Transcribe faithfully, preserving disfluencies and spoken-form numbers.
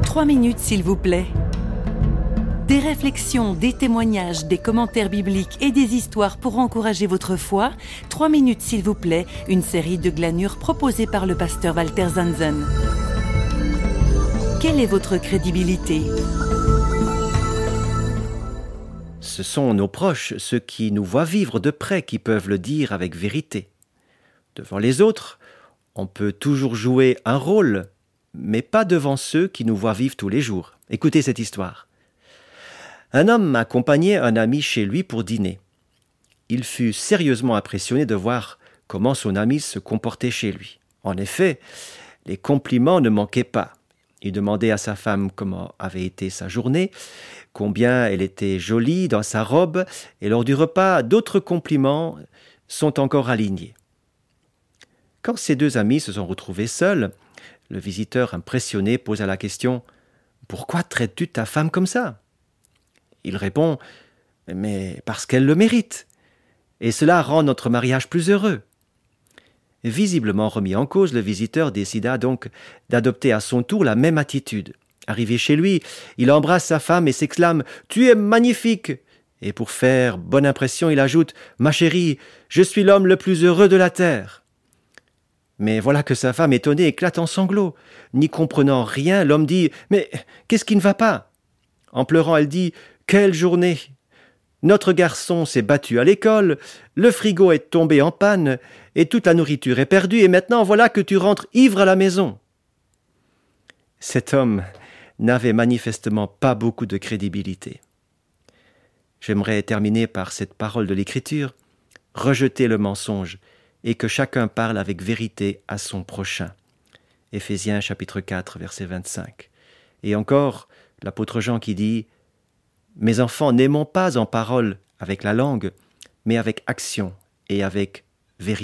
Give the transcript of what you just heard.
Trois minutes, s'il vous plaît. Des réflexions, des témoignages, des commentaires bibliques et des histoires pour encourager votre foi. Trois minutes, s'il vous plaît, une série de glanures proposée par le pasteur Walter Zanzen. Quelle est votre crédibilité ? Ce sont nos proches, ceux qui nous voient vivre de près, qui peuvent le dire avec vérité. Devant les autres, on peut toujours jouer un rôle, mais pas devant ceux qui nous voient vivre tous les jours. Écoutez cette histoire. Un homme accompagnait un ami chez lui pour dîner. Il fut sérieusement impressionné de voir comment son ami se comportait chez lui. En effet, les compliments ne manquaient pas. Il demandait à sa femme comment avait été sa journée, combien elle était jolie dans sa robe, et lors du repas, d'autres compliments sont encore alignés. Quand ces deux amis se sont retrouvés seuls, le visiteur impressionné posa la question « Pourquoi traites-tu ta femme comme ça ?» Il répond « Mais parce qu'elle le mérite, et cela rend notre mariage plus heureux. » Visiblement remis en cause, le visiteur décida donc d'adopter à son tour la même attitude. Arrivé chez lui, il embrasse sa femme et s'exclame « Tu es magnifique !» Et pour faire bonne impression, il ajoute « Ma chérie, je suis l'homme le plus heureux de la terre !» Mais voilà que sa femme, étonnée, éclate en sanglots. N'y comprenant rien, l'homme dit « Mais qu'est-ce qui ne va pas ?» En pleurant, elle dit « Quelle journée ! Notre garçon s'est battu à l'école, le frigo est tombé en panne, et toute la nourriture est perdue, et maintenant voilà que tu rentres ivre à la maison. » Cet homme n'avait manifestement pas beaucoup de crédibilité. J'aimerais terminer par cette parole de l'Écriture, « Rejetez le mensonge, et que chacun parle avec vérité à son prochain. » Éphésiens chapitre quatre, verset vingt-cinq. Et encore, l'apôtre Jean qui dit « Mes enfants, n'aimons pas en parole avec la langue, mais avec action et avec vérité. »